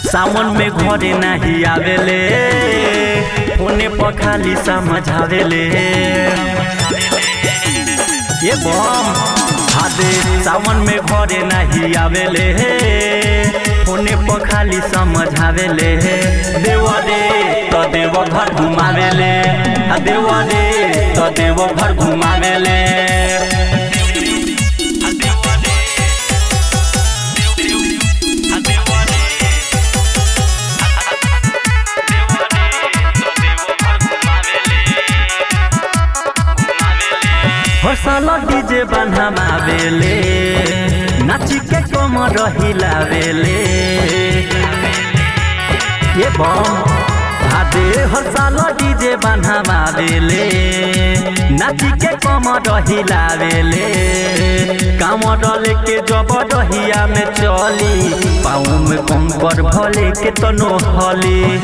सावन में घरे नहीं आवेले, फोने पर खाली समझावेले। ये बम हादे सावन में घरे नहीं आवेले, फोने पर खाली समझावेले। देवा रे तो देव घर घुमावेले, देवा रे तो देव घर घुमावेले। हर साल डीजे बनावेले, नाची के कमर हिलावेले। ये बम हादे हर साल डीजे बनावेले, नाची के कमर हिलावेले। कामर लेके जब डहिया में चली, पाँव में कंकर भले के तनो हली।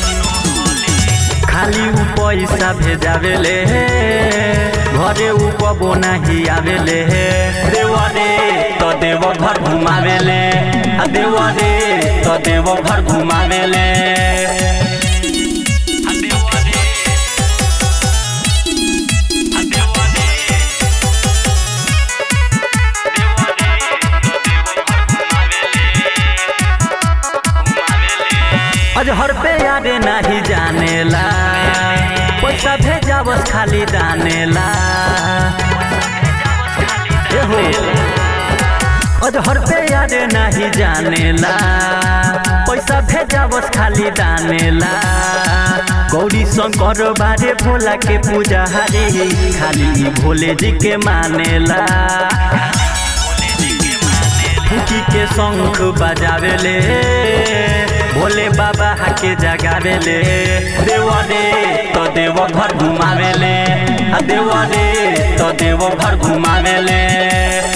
खाली उ पैसा भेजावेले, घरे उ कबो नहीं आवेले। देवा रे तो देव घर घुमावेले, देवा रे तो देव घर घुमावेले। अजहर पे यादे नहीं जानेला, पैसा भेजावस खाली दानेला। अजहर पे यादे नहीं जानेला, पैसा भेजावस खाली दानेला। गौरी शंकर बारे भोला के पूजा हरी, खाली भोले जी के मानेला। फूकी के शंख बजावेले, भोले बाबा हाके जगावेले। देवा रे तो देव घर घुमावेले, देवा रे तो देव घर घुमावेले।